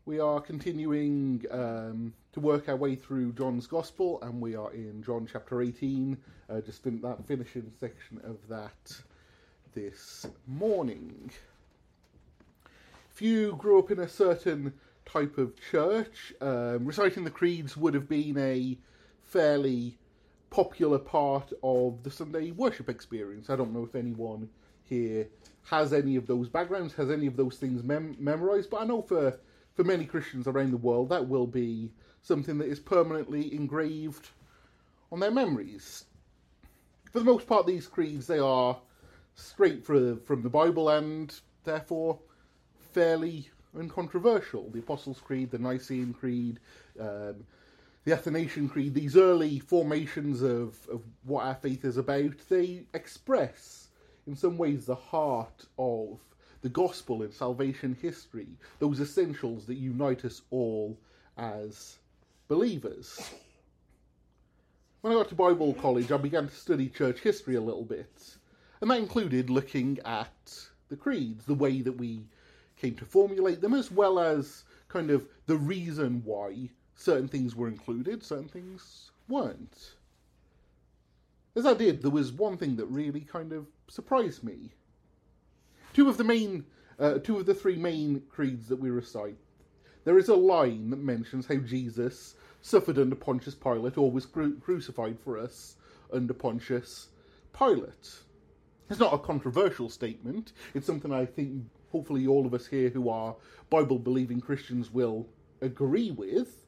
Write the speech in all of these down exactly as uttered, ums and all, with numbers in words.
We are continuing um, to work our way through John's Gospel, and we are in John chapter eighteen, uh, just fin- that finishing section of that this morning. If you grew up in a certain type of church, um, reciting the creeds would have been a fairly popular part of the Sunday worship experience. I don't know if anyone here has any of those backgrounds, has any of those things mem- memorized, but I know for For many Christians around the world, that will be something that is permanently engraved on their memories. For the most part, these creeds, they are straight for, from the Bible and therefore fairly uncontroversial. The Apostles' Creed, the Nicene Creed, um, the Athanasian Creed, these early formations of, of what our faith is about, they express in some ways the heart of the gospel and salvation history, those essentials that unite us all as believers. When I got to Bible college, I began to study church history a little bit, and that included looking at the creeds, the way that we came to formulate them, as well as kind of the reason why certain things were included, certain things weren't. As I did, there was one thing that really kind of surprised me. Two of the main, uh, two of the three main creeds that we recite, there is a line that mentions how Jesus suffered under Pontius Pilate, or was cru- crucified for us under Pontius Pilate. It's not a controversial statement. It's something I think hopefully all of us here who are Bible-believing Christians will agree with.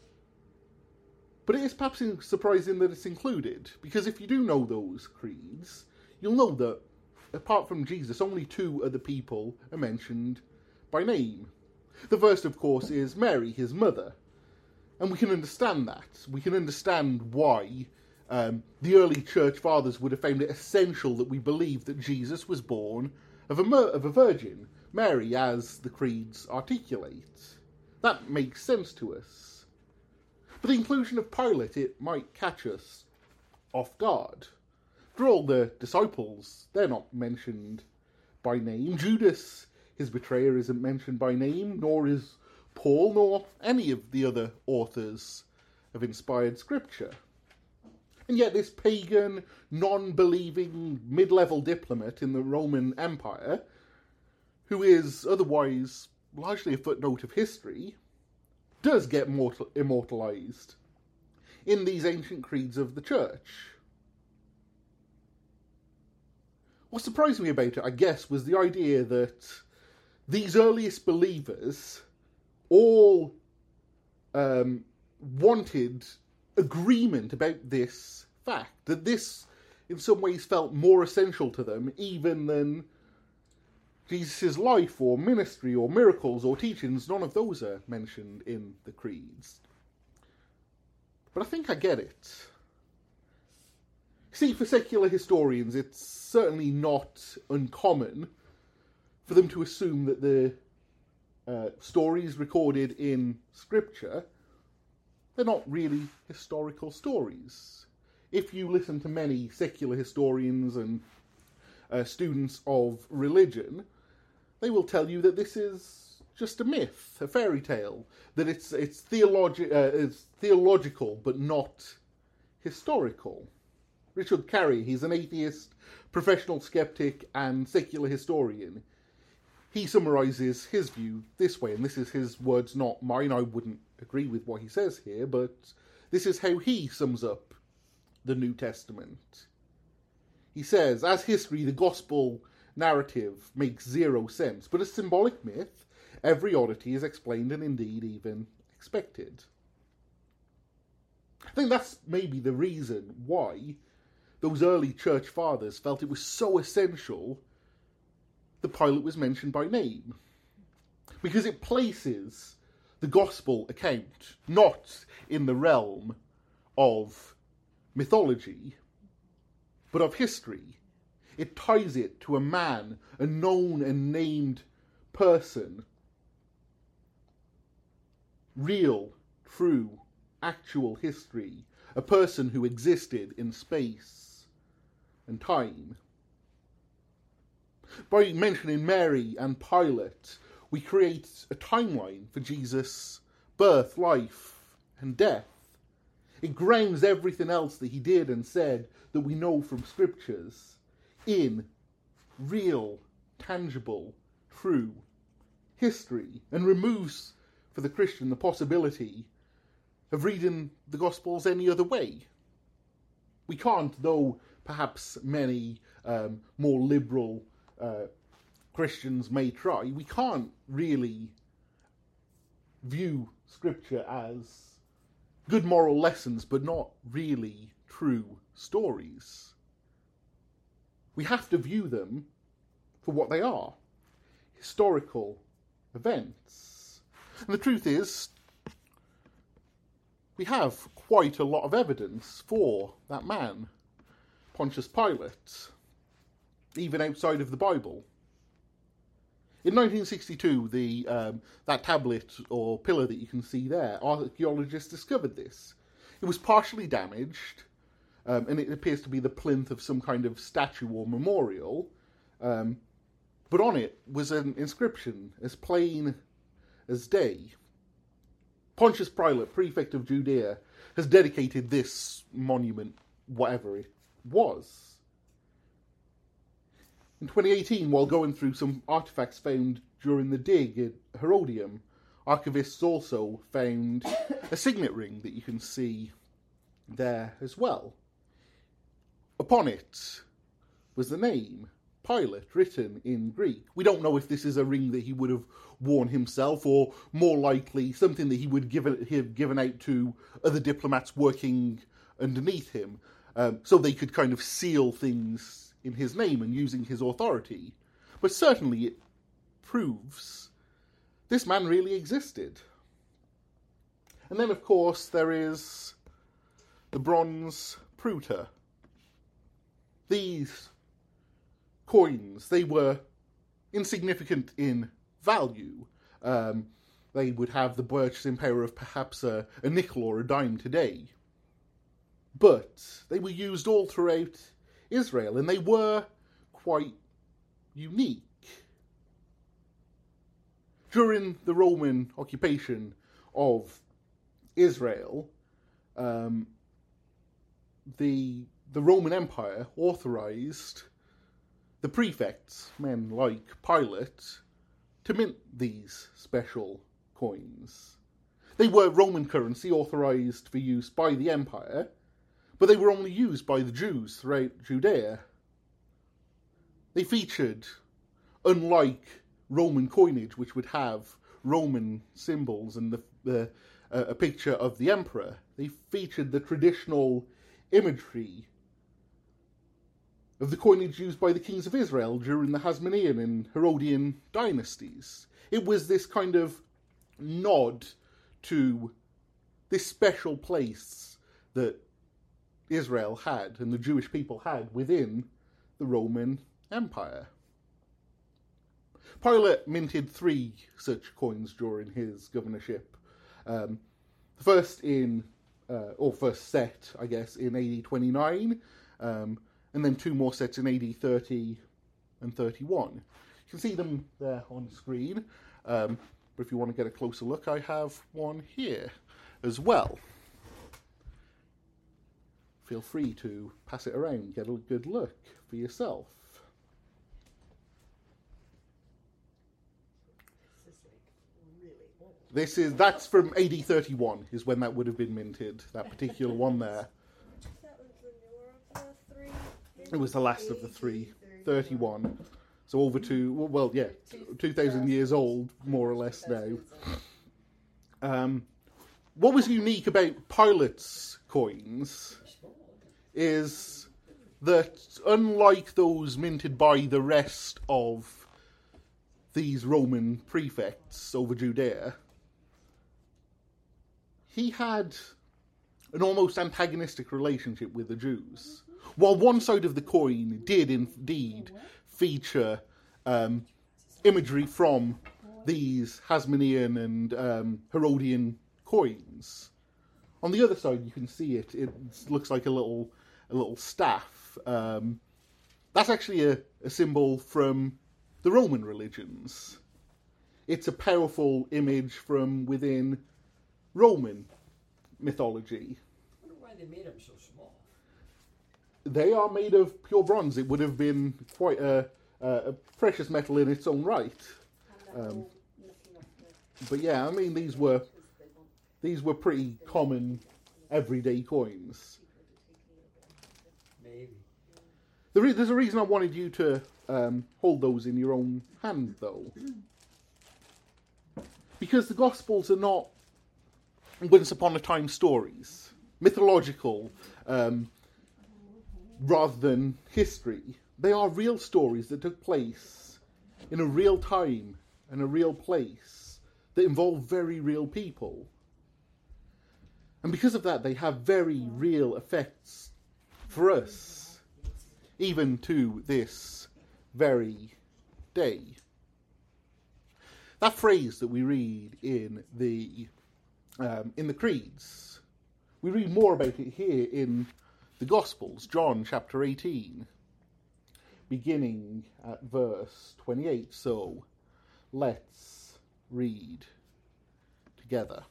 But it is perhaps surprising that it's included, because if you do know those creeds, you'll know that apart from Jesus, only two other people are mentioned by name. The first, of course, is Mary, his mother. And we can understand that. We can understand why um, the early church fathers would have found it essential that we believe that Jesus was born of a, of a virgin, Mary, as the creeds articulate. That makes sense to us. But the inclusion of Pilate, it might catch us off guard. For all the disciples, they're not mentioned by name. Judas, his betrayer, isn't mentioned by name, nor is Paul, nor any of the other authors of inspired scripture. And yet this pagan, non-believing, mid-level diplomat in the Roman Empire, who is otherwise largely a footnote of history, does get mortal- immortalized in these ancient creeds of the church. What surprised me about it, I guess, was the idea that these earliest believers all um, wanted agreement about this fact, that this in some ways felt more essential to them even than Jesus' life or ministry or miracles or teachings. None of those are mentioned in the creeds. But I think I get it. See, for secular historians, it's certainly not uncommon for them to assume that the uh, stories recorded in Scripture, they're not really historical stories. If you listen to many secular historians and uh, students of religion, they will tell you that this is just a myth, a fairy tale, that it's it's, theologi- uh, it's theological but not historical. Richard Carey, he's an atheist, professional skeptic, and secular historian. He summarises his view this way, and this is his words, not mine. I wouldn't agree with what he says here, but this is how he sums up the New Testament. He says, as history, the gospel narrative makes zero sense, but as symbolic myth, every oddity is explained and indeed even expected. I think that's maybe the reason why those early church fathers felt it was so essential that Pilate was mentioned by name. Because it places the gospel account not in the realm of mythology, but of history. It ties it to a man, a known and named person. Real, true, actual history. A person who existed in space and time. By mentioning Mary and Pilate, We create a timeline for Jesus' birth, life, and death. It grounds everything else that he did and said that we know from scriptures in real, tangible, true history, and removes for the Christian the possibility of reading the Gospels any other way. We can't, though perhaps many um, more liberal uh, Christians may try, we can't really view Scripture as good moral lessons, but not really true stories. We have to view them for what they are, historical events. And the truth is, we have quite a lot of evidence for that man, Pontius Pilate, even outside of the Bible. In nineteen sixty-two, the um, that tablet or pillar that you can see there, archaeologists discovered this. It was partially damaged, um, and it appears to be the plinth of some kind of statue or memorial, um, but on it was an inscription as plain as day. Pontius Pilate, prefect of Judea, has dedicated this monument, whatever it was. In twenty eighteen, while going through some artifacts found during the dig at Herodium, archivists also found a signet ring that you can see there as well. Upon it was the name Pilate written in Greek. We don't know if this is a ring that he would have worn himself, or more likely something that he would give have given out to other diplomats working underneath him, um, so they could kind of seal things in his name and using his authority. But certainly it proves this man really existed. And then, of course, there is the bronze pruta. These coins, they were insignificant in value. Um, they would have the purchasing power of perhaps a, a nickel or a dime today. But they were used all throughout Israel, and they were quite unique. During the Roman occupation of Israel, um, the the Roman Empire authorized the prefects, men like Pilate, to mint these special coins. They were Roman currency authorized for use by the empire, but they were only used by the Jews throughout Judea. They featured, unlike Roman coinage, which would have Roman symbols and the, the, uh, a picture of the emperor, they featured the traditional imagery of the coinage used by the kings of Israel during the Hasmonean and Herodian dynasties. It was this kind of nod to this special place that Israel had and the Jewish people had within the Roman Empire. Pilate minted three such coins during his governorship. Um, the first in, uh, or first set, I guess, in A D twenty-nine, um, and then two more sets in A D thirty and thirty-one. You can see them there on screen, um, but if you want to get a closer look, I have one here as well. Feel free to pass it around, get a good look for yourself. This is like really old. This is, that's from A D thirty-one, is when that would have been minted, that particular one there. That was the newer of the three. It was the last of the three, thirty-one. So over to, well, yeah, two thousand years old, more or less now. Um, what was unique about Pilate's coins is that, unlike those minted by the rest of these Roman prefects over Judea, he had an almost antagonistic relationship with the Jews. While one side of the coin did indeed feature um, imagery from these Hasmonean and um, Herodian coins, on the other side you can see it. It looks like a little a little staff. Um, that's actually a, a symbol from the Roman religions. it's a powerful image from within Roman mythology. I wonder why they made them so small. They are made of pure bronze. It would have been quite a, a, a precious metal in its own right. Um, but yeah, I mean, these were these were pretty common, everyday coins. Maybe. There is, there's a reason I wanted you to um, hold those in your own hand, though. Because the Gospels are not once upon a time stories, mythological, um, rather than history. They are real stories that took place in a real time and a real place that involve very real people. And because of that, they have very real effects for us, even to this very day. That phrase that we read in the um, in the creeds, we read more about it here in the Gospels, John chapter eighteen, beginning at verse twenty-eight. So let's read together.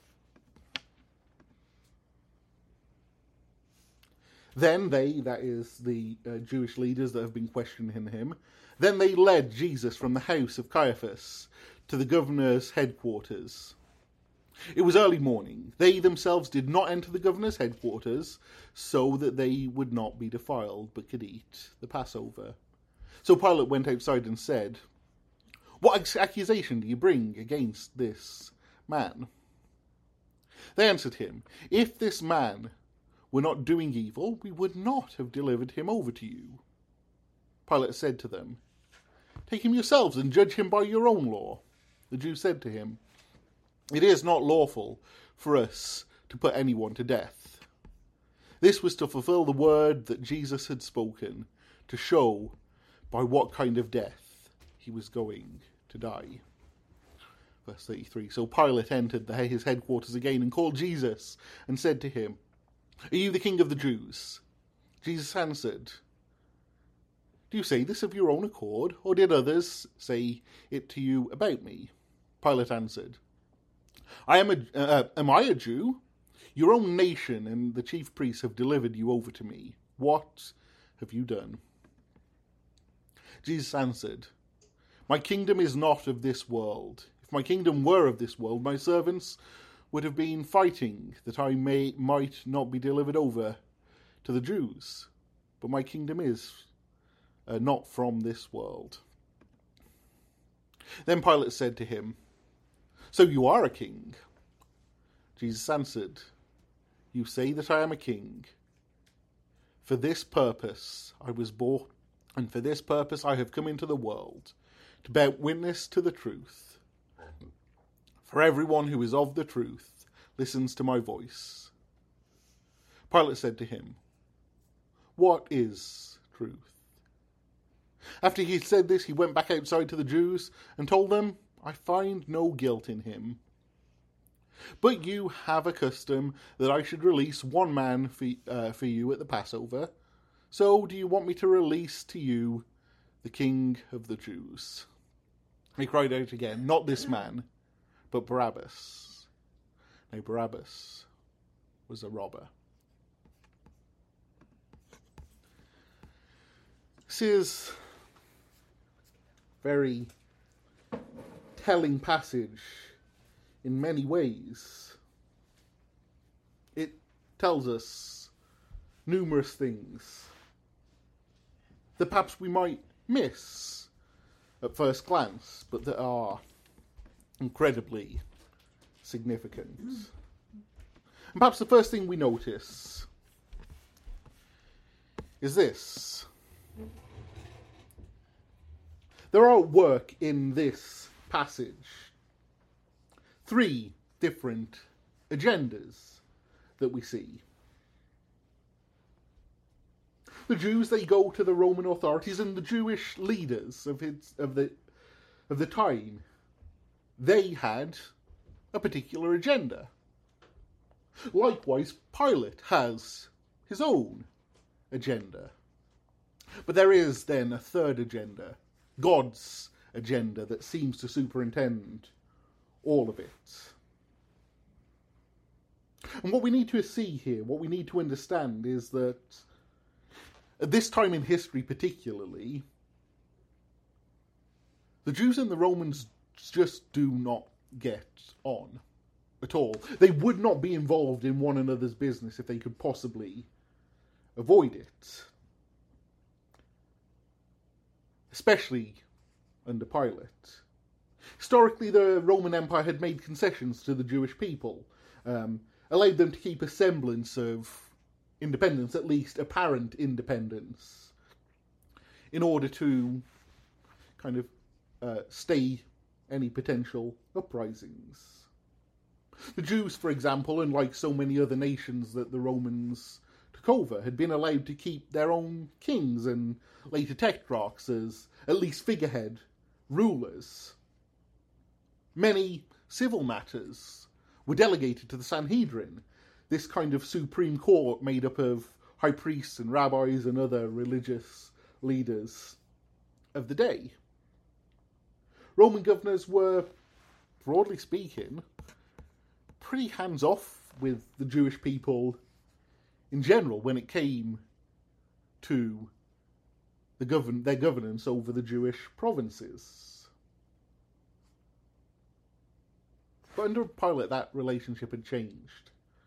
Then they, that is the uh, Jewish leaders that have been questioning him, then they led Jesus from the house of Caiaphas to the governor's headquarters. It was early morning. They themselves did not enter the governor's headquarters, so that they would not be defiled, but could eat the Passover. So Pilate went outside and said, "What accusation do you bring against this man?" They answered him, "If this man were not doing evil, we would not have delivered him over to you." Pilate said to them, "Take him yourselves and judge him by your own law." The Jews said to him, "It is not lawful for us to put anyone to death." This was to fulfill the word that Jesus had spoken, to show by what kind of death he was going to die. Verse thirty-three, so Pilate entered the, his headquarters again and called Jesus and said to him, "Are you the king of the Jews?" Jesus answered, "Do you say this of your own accord, or did others say it to you about me?" Pilate answered, I am, a, uh, am I a Jew? Your own nation and the chief priests have delivered you over to me. What have you done? Jesus answered, "My kingdom is not of this world. If my kingdom were of this world, my servants would have been fighting that I may might not be delivered over to the Jews. But my kingdom is uh, not from this world." Then Pilate said to him, "So you are a king?" Jesus answered, "You say that I am a king. For this purpose I was born, and for this purpose I have come into the world, to bear witness to the truth. For everyone who is of the truth listens to my voice." Pilate said to him, "What is truth?" After he had said this, he went back outside to the Jews and told them, "I find no guilt in him. But you have a custom that I should release one man for, uh, for you at the Passover. So do you want me to release to you the King of the Jews?" He cried out again, "Not this man, but Barabbas." Now Barabbas was a robber. This is a very telling passage in many ways. It tells us numerous things that perhaps we might miss at first glance, but that are incredibly significant. And perhaps the first thing we notice is this. There are at work in this passage three different agendas that we see. The Jews, they go to the Roman authorities, and the Jewish leaders of his, of the of the time, they had a particular agenda. Likewise, Pilate has his own agenda. But there is then a third agenda, God's agenda that seems to superintend all of it. And what we need to see here, what we need to understand is that at this time in history particularly, the Jews and the Romans just do not get on at all. They would not be involved in one another's business if they could possibly avoid it. Especially under Pilate. Historically, the Roman Empire had made concessions to the Jewish people, um, allowed them to keep a semblance of independence, at least apparent independence, in order to kind of uh, stay any potential uprisings. The Jews, for example, unlike so many other nations that the Romans took over, had been allowed to keep their own kings and later tetrarchs as at least figurehead rulers. Many civil matters were delegated to the Sanhedrin, this kind of supreme court made up of high priests and rabbis and other religious leaders of the day. Roman governors were, broadly speaking, pretty hands-off with the Jewish people in general when it came to the govern- their governance over the Jewish provinces. But under Pilate, that relationship had changed.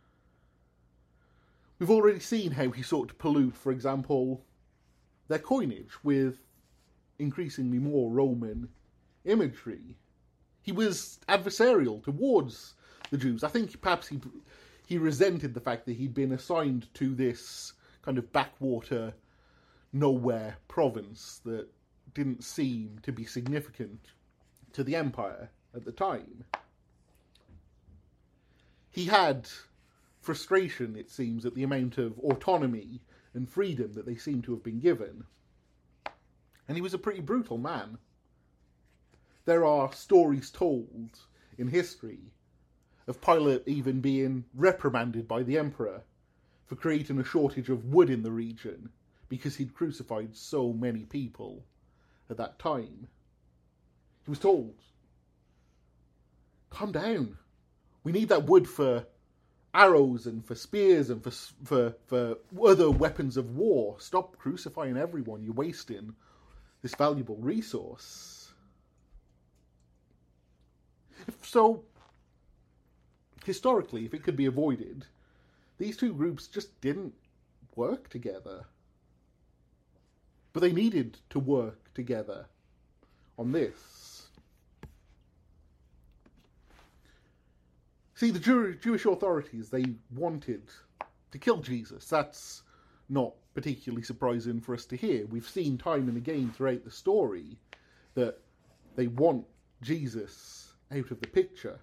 We've already seen how he sought to pollute, for example, their coinage with increasingly more Roman imagery. He was adversarial towards the Jews. I think perhaps he he resented the fact that he'd been assigned to this kind of backwater, nowhere province that didn't seem to be significant to the empire at the time. He had frustration, it seems, at the amount of autonomy and freedom that they seem to have been given. And he was a pretty brutal man. There are stories told in history of Pilate even being reprimanded by the emperor for creating a shortage of wood in the region because he'd crucified so many people at that time. He was told, calm down. We need that wood for arrows and for spears and for, for, for other weapons of war. Stop crucifying everyone. You're wasting this valuable resource. So, historically, if it could be avoided, these two groups just didn't work together. But they needed to work together on this. See, the Jew- Jewish authorities, they wanted to kill Jesus. That's not particularly surprising for us to hear. We've seen time and again throughout the story that they want Jesus out of the picture.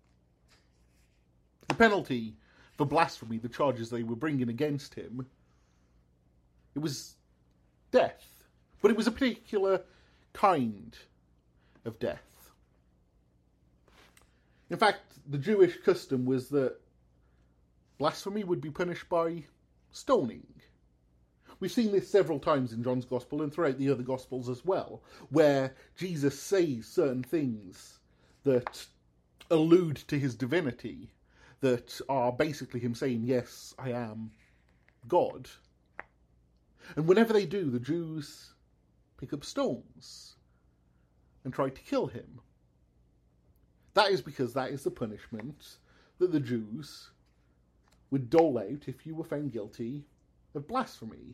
The penalty for blasphemy, the charges they were bringing against him, it was death. But it was a particular kind of death. In fact, the Jewish custom was that blasphemy would be punished by stoning. We've seen this several times in John's Gospel and throughout the other Gospels as well, where Jesus says certain things that allude to his divinity, that are basically him saying, yes, I am God. And whenever they do, the Jews pick up stones and try to kill him. That is because that is the punishment that the Jews would dole out if you were found guilty of blasphemy.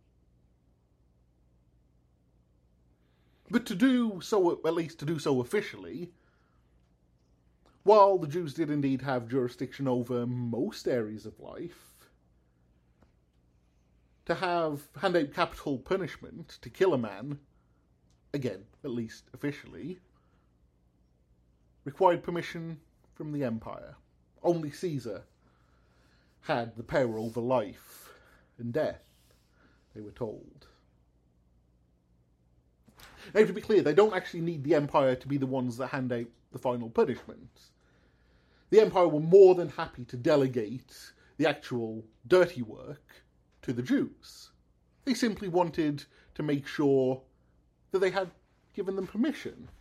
But to do so, at least to do so officially, while the Jews did indeed have jurisdiction over most areas of life, to have hand out capital punishment to kill a man, again, at least officially, required permission from the empire. Only Caesar had the power over life and death, they were told. Now, to be clear, they don't actually need the empire to be the ones that hand out the final punishment. The empire were more than happy to delegate the actual dirty work to the Jews. They simply wanted to make sure that they had given them permission.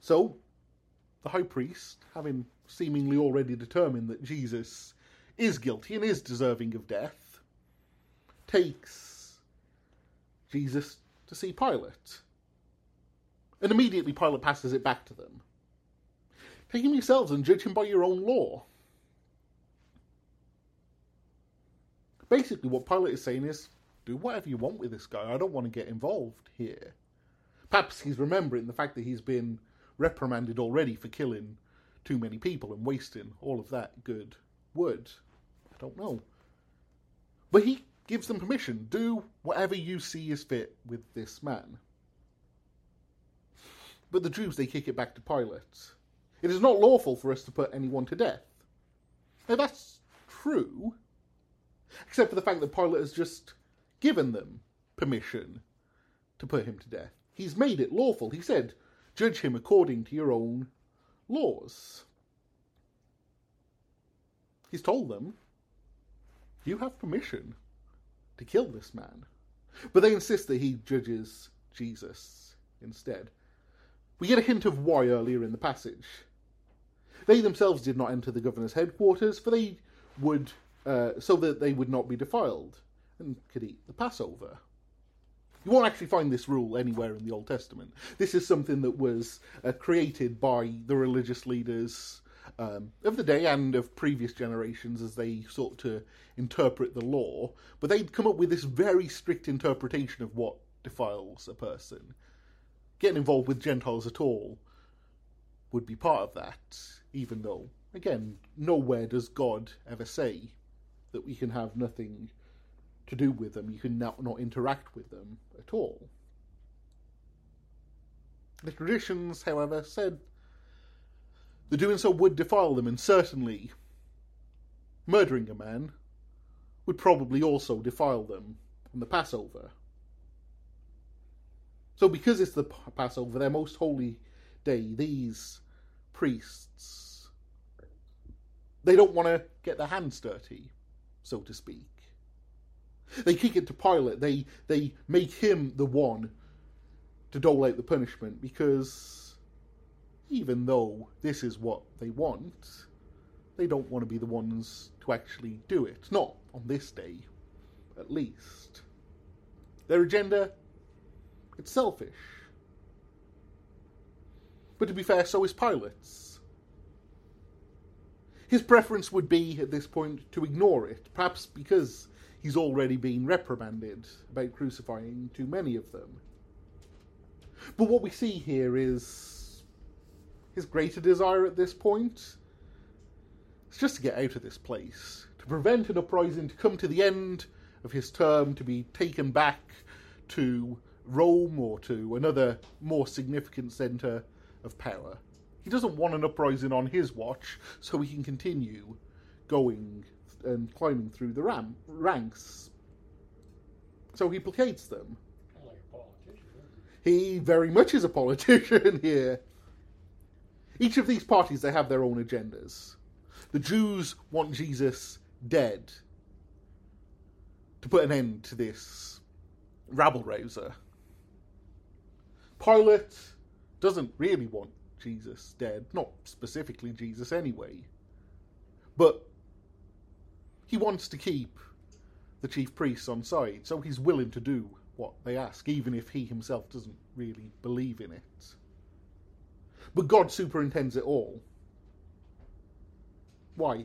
So, the high priest, having seemingly already determined that Jesus is guilty and is deserving of death, takes Jesus to see Pilate. And immediately Pilate passes it back to them. Take him yourselves and judge him by your own law. Basically, what Pilate is saying is, do whatever you want with this guy. I don't want to get involved here. Perhaps he's remembering the fact that he's been reprimanded already for killing too many people and wasting all of that good wood. I don't know. But he gives them permission. Do whatever you see is fit with this man. But the Jews, they kick it back to Pilate. It is not lawful for us to put anyone to death. Now that's true, except for the fact that Pilate has just given them permission to put him to death. He's made it lawful. He said, judge him according to your own laws. He's told them, you have permission to kill this man. But they insist that he judges Jesus instead. We get a hint of why earlier in the passage. They themselves did not enter the governor's headquarters, for they would, uh, so that they would not be defiled and could eat the Passover. You won't actually find this rule anywhere in the Old Testament. This is something that was uh, created by the religious leaders um, of the day and of previous generations as they sought to interpret the law. But they'd come up with this very strict interpretation of what defiles a person. Getting involved with Gentiles at all would be part of that, even though, again, nowhere does God ever say that we can have nothing to do with them. You can not, not interact with them at all. The traditions, however, said that doing so would defile them, and certainly murdering a man would probably also defile them on the Passover. So because it's the Passover, their most holy day, these priests, they don't want to get their hands dirty, so to speak. They kick it to Pilate. They they make him the one to dole out the punishment, because even though this is what they want, they don't want to be the ones to actually do it. Not on this day, at least. Their agenda, it's selfish. But to be fair, so is Pilate's. His preference would be, at this point, to ignore it, perhaps because he's already been reprimanded about crucifying too many of them. But what we see here is his greater desire at this point. It's just to get out of this place, to prevent an uprising, to come to the end of his term, to be taken back to Rome or to another more significant centre of power. He doesn't want an uprising on his watch, so he can continue going and climbing through the ram- ranks. So he placates them. Kind of like a politician, isn't He very much is a politician here. Each of these parties, they have their own agendas. The Jews want Jesus dead to put an end to this rabble-rouser. Pilate doesn't really want Jesus dead, not specifically Jesus anyway, but he wants to keep the chief priests on side, so he's willing to do what they ask, even if he himself doesn't really believe in it. But God superintends it all. Why?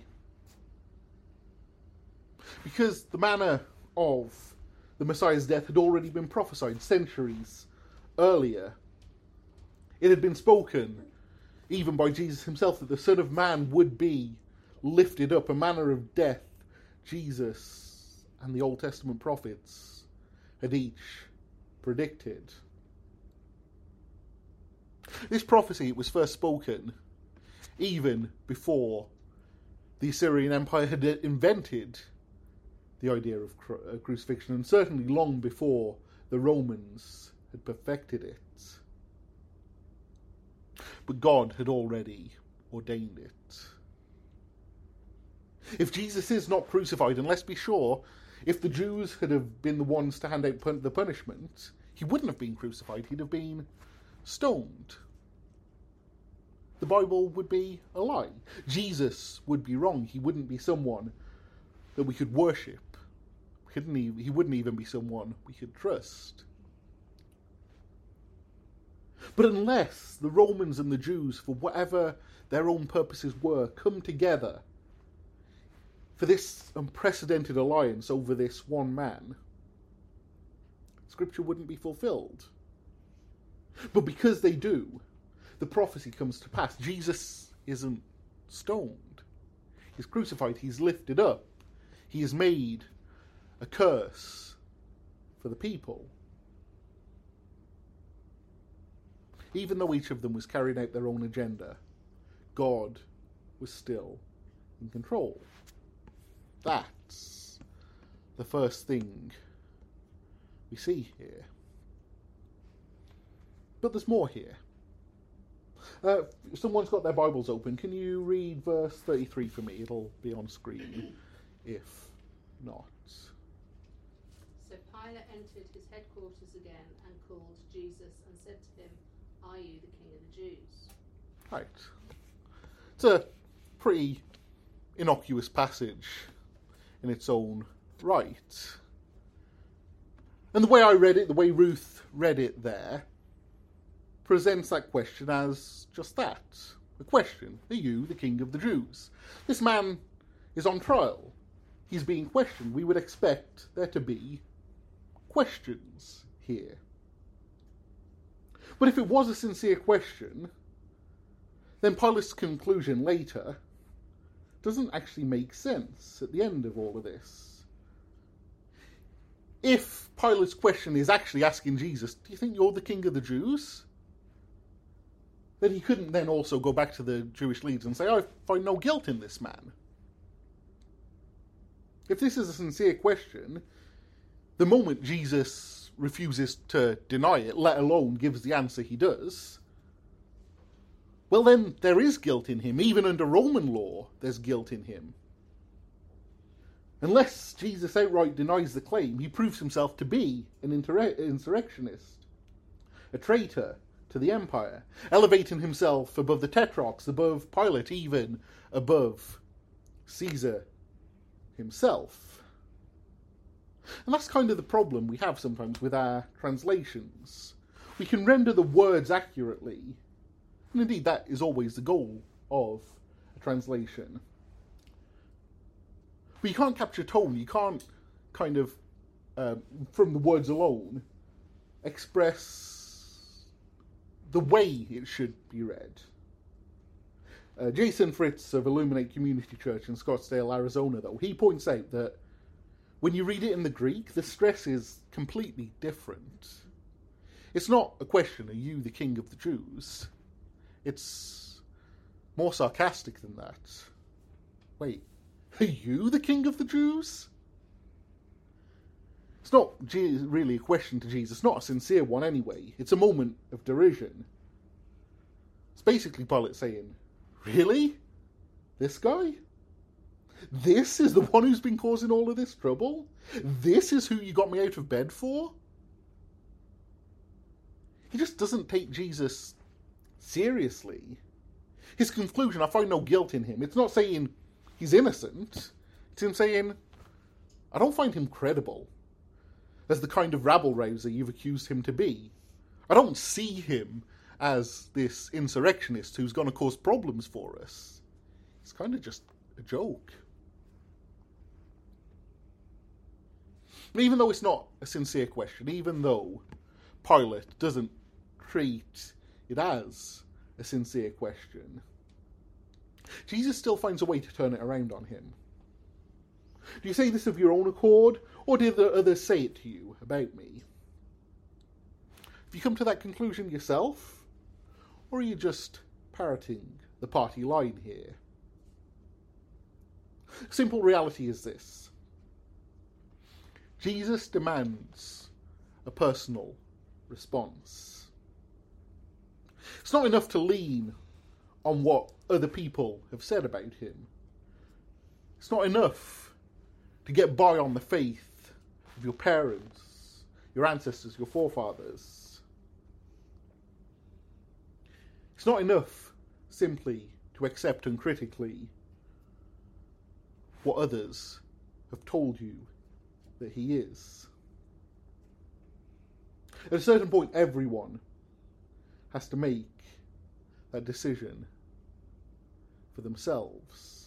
Because the manner of the Messiah's death had already been prophesied centuries earlier. It had been spoken, even by Jesus himself, that the Son of Man would be lifted up, a manner of death Jesus and the Old Testament prophets had each predicted. This prophecy was first spoken even before the Assyrian Empire had invented the idea of cru- crucifixion, and certainly long before the Romans had perfected it. But God had already ordained it. If Jesus is not crucified, and let's be sure, if the Jews had have been the ones to hand out pun- the punishment, he wouldn't have been crucified, he'd have been stoned. the Bible would be a lie. Jesus would be wrong. He wouldn't be someone that we could worship. Couldn't he, he wouldn't even be someone we could trust. But unless the Romans and the Jews, for whatever their own purposes were, come together for this unprecedented alliance over this one man, Scripture wouldn't be fulfilled. But because they do, the prophecy comes to pass. Jesus isn't stoned. He's crucified. He's lifted up. He is made a curse for the people. Even though each of them was carrying out their own agenda, God was still in control. That's the first thing we see here. But there's more here. Uh, if someone's got their Bibles open, can you read verse thirty-three for me? It'll be on screen if not. So Pilate entered his headquarters again and called Jesus and said to him, "Are you the king of the Jews?" Right. It's a pretty innocuous passage in its own right. And the way I read it, the way Ruth read it there, presents that question as just that. A question. Are you the king of the Jews? This man is on trial. He's being questioned. We would expect there to be questions here. But if it was a sincere question, then Pilate's conclusion later doesn't actually make sense at the end of all of this. If Pilate's question is actually asking Jesus, do you think you're the king of the Jews? Then he couldn't then also go back to the Jewish leaders and say, I find no guilt in this man. If this is a sincere question, the moment Jesus refuses to deny it, let alone gives the answer he does, well then there is guilt in him. Even under Roman law, there's guilt in him. Unless Jesus outright denies the claim, he proves himself to be an insurrectionist, a traitor to the empire, elevating himself above the tetrarchs, above Pilate, even above Caesar himself. And that's kind of the problem we have sometimes with our translations. We can render the words accurately, and indeed that is always the goal of a translation. But you can't capture tone, you can't kind of, uh, from the words alone, express the way it should be read. Uh, Jason Fritz of Illuminate Community Church in Scottsdale, Arizona, though, he points out that when you read it in the Greek, the stress is completely different. It's not a question, are you the king of the Jews? It's more sarcastic than that. Wait, are you the king of the Jews? It's not really a question to Jesus, not a sincere one anyway. It's a moment of derision. It's basically Pilate saying, really? This guy? This is the one who's been causing all of this trouble? This is who you got me out of bed for? He just doesn't take Jesus seriously. His conclusion, I find no guilt in him. It's not saying he's innocent. It's him saying, I don't find him credible as the kind of rabble-rouser you've accused him to be. I don't see him as this insurrectionist who's going to cause problems for us. It's kind of just a joke. Even though it's not a sincere question, even though Pilate doesn't treat it as a sincere question, Jesus still finds a way to turn it around on him. Do you say this of your own accord, or did the others say it to you about me? Have you come to that conclusion yourself, or are you just parroting the party line here? Simple reality is this. Jesus demands a personal response. It's not enough to lean on what other people have said about him. It's not enough to get by on the faith of your parents, your ancestors, your forefathers. It's not enough simply to accept uncritically what others have told you that he is. At a certain point, everyone has to make that decision for themselves.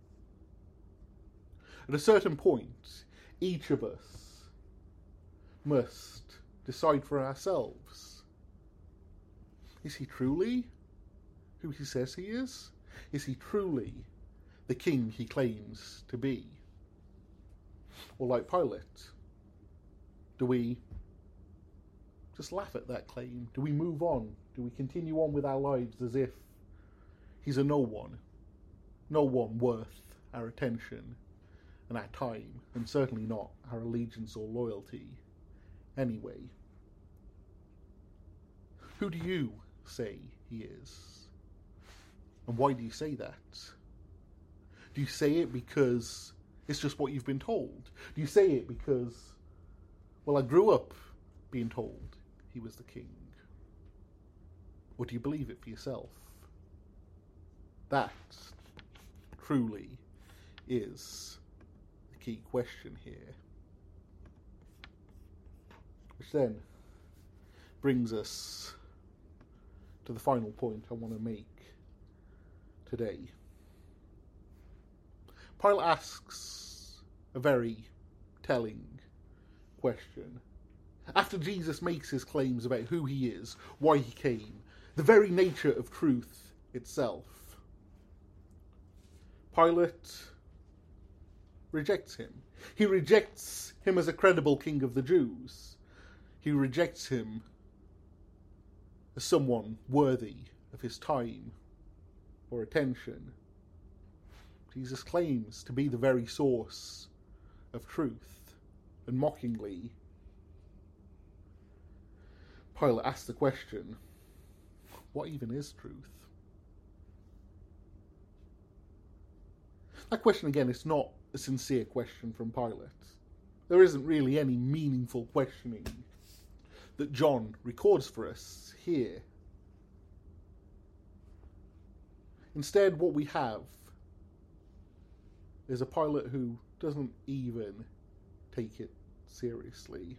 At a certain point, each of us must decide for ourselves. Is he truly who he says he is? Is he truly the king he claims to be? Or like Pilate, do we just laugh at that claim? Do we move on? Do we continue on with our lives as if he's a no one? No one worth our attention and our time, and certainly not our allegiance or loyalty anyway. Who do you say he is? And why do you say that? Do you say it because it's just what you've been told? Do you say it because, well, I grew up being told he was the king? Or do you believe it for yourself? That truly is the key question here. Which then brings us to the final point I want to make today. Pilate asks a very telling question. After Jesus makes his claims about who he is, why he came, the very nature of truth itself, Pilate rejects him. He rejects him as a credible king of the Jews. He rejects him as someone worthy of his time or attention. Jesus claims to be the very source of truth, and mockingly, Pilate asks the question, what even is truth? That question, again, is not a sincere question from Pilate. There isn't really any meaningful questioning that John records for us here. Instead, what we have is a Pilate who doesn't even take it seriously.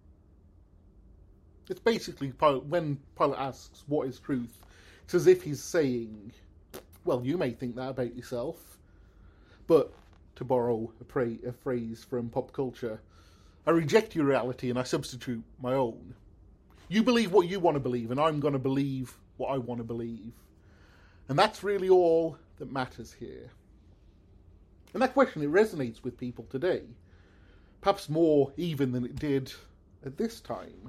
It's basically, Pilate, when Pilate asks, what is truth? It's as if he's saying, well, you may think that about yourself, but, to borrow a, pra- a phrase from pop culture, I reject your reality and I substitute my own. You believe what you want to believe, and I'm going to believe what I want to believe. And that's really all that matters here. And that question, it resonates with people today, perhaps more even than it did at this time.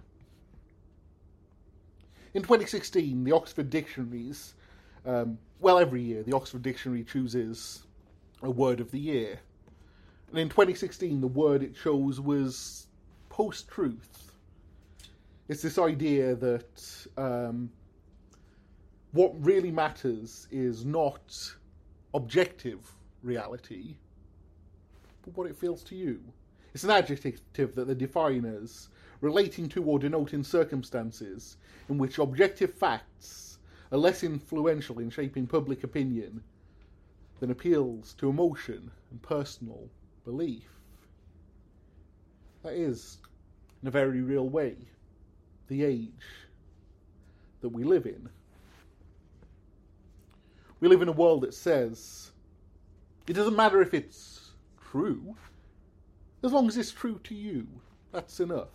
In twenty sixteen, the Oxford Dictionaries, um, well, every year, the Oxford Dictionary chooses a word of the year. And in twenty sixteen, the word it chose was post-truth. It's this idea that um, what really matters is not objective reality, but what it feels to you. It's an adjective that they define as relating to or denoting circumstances in which objective facts are less influential in shaping public opinion than appeals to emotion and personal belief. That is, in a very real way, the age that we live in. We live in a world that says it doesn't matter if it's true, as long as it's true to you, that's enough.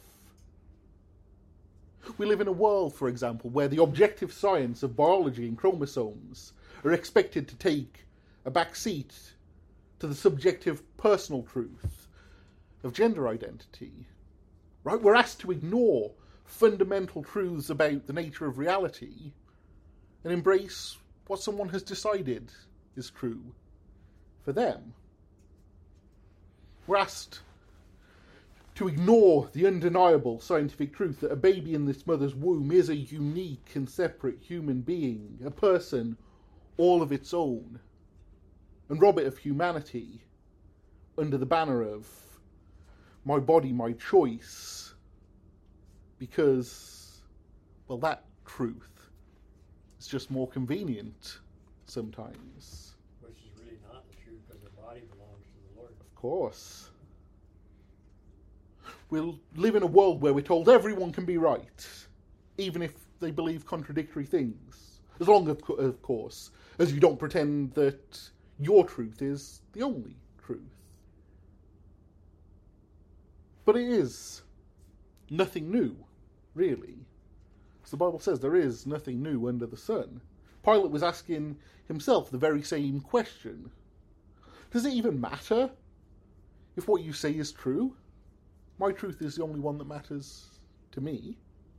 We live in a world, for example, where the objective science of biology and chromosomes are expected to take a back seat to the subjective personal truth of gender identity. Right? We're asked to ignore fundamental truths about the nature of reality and embrace what someone has decided is true for them. We're asked to ignore the undeniable scientific truth that a baby in its mother's womb is a unique and separate human being, a person all of its own, and rob it of humanity under the banner of my body, my choice, because, well, that truth is just more convenient sometimes. Which is really not the truth because the body belongs to the Lord. Of course. We'll live in a world where we're told everyone can be right, even if they believe contradictory things. As long, of, co- of course, as you don't pretend that your truth is the only truth. But it is nothing new, really. As the Bible says, there is nothing new under the sun. Pilate was asking himself the very same question. Does it even matter if what you say is true? My truth is the only one that matters to me.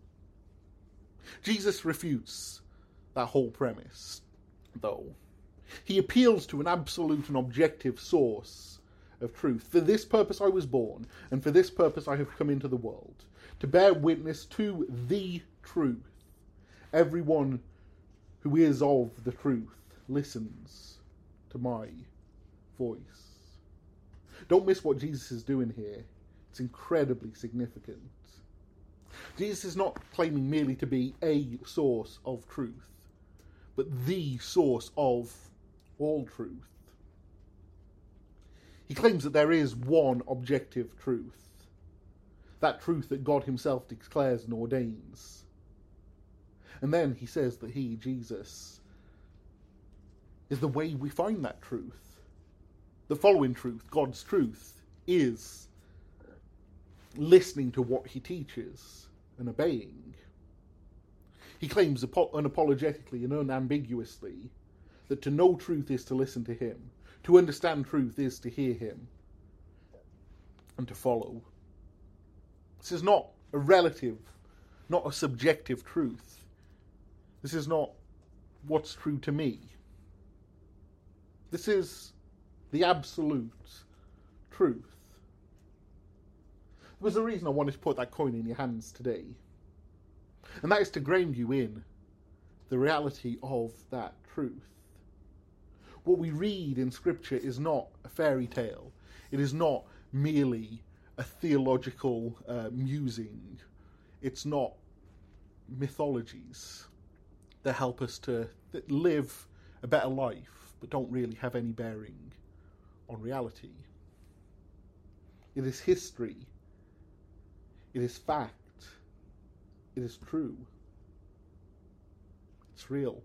Jesus refutes that whole premise, though. He appeals to an absolute and objective source of truth. For this purpose I was born, and for this purpose I have come into the world, to bear witness to the truth. Everyone who is of the truth listens to my voice. Don't miss what Jesus is doing here. It's incredibly significant. Jesus is not claiming merely to be a source of truth, but the source of all truth. He claims that there is one objective truth, that truth that God himself declares and ordains. And then he says that he, Jesus, is the way we find that truth. The following truth, God's truth, is listening to what he teaches and obeying. He claims unapologetically and unambiguously that to know truth is to listen to him, to understand truth is to hear him, and to follow. This is not a relative, not a subjective truth. This is not what's true to me. This is the absolute truth. There was a reason I wanted to put that coin in your hands today. And that is to ground you in the reality of that truth. What we read in Scripture is not a fairy tale. It is not merely a theological uh, musing. It's not mythologies that help us to live a better life, but don't really have any bearing on reality. It is history. It is fact. It is true. It's real.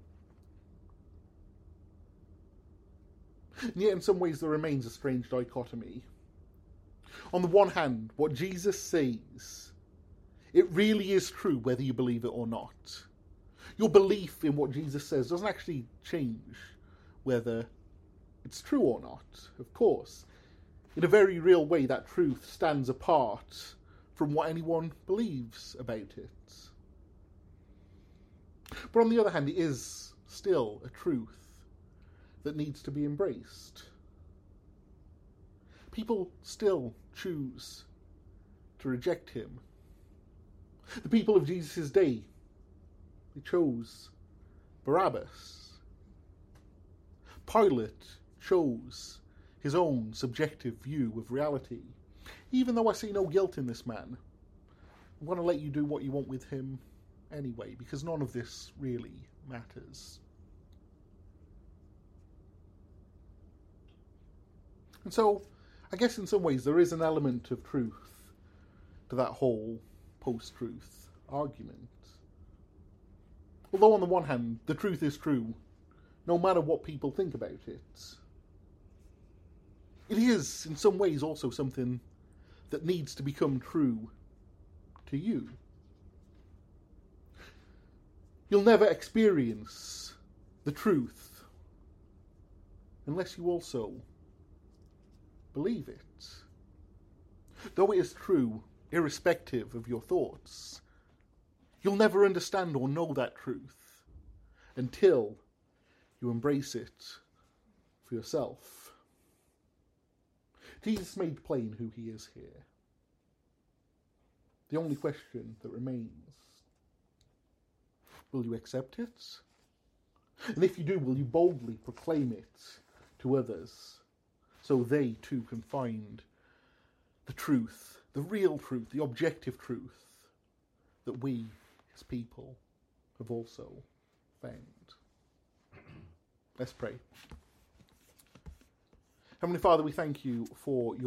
And yet in some ways there remains a strange dichotomy. On the one hand, what Jesus says, it really is true whether you believe it or not. Your belief in what Jesus says doesn't actually change whether it's true or not, of course. In a very real way, that truth stands apart from what anyone believes about it. But on the other hand, it is still a truth that needs to be embraced. People still choose to reject him. The people of Jesus' day, they chose Barabbas. Pilate chose his own subjective view of reality. Even though I see no guilt in this man, I'm going to let you do what you want with him anyway, because none of this really matters. And so, I guess in some ways there is an element of truth to that whole post-truth argument. Although on the one hand, the truth is true, no matter what people think about it. It is, in some ways, also something that needs to become true to you. You'll never experience the truth unless you also believe it. Though it is true, irrespective of your thoughts, you'll never understand or know that truth until you embrace it for yourself. Jesus made plain who he is here. The only question that remains, will you accept it? And if you do, will you boldly proclaim it to others so they too can find the truth, the real truth, the objective truth that we, his people, have also found? Let's pray. Heavenly Father, we thank you for your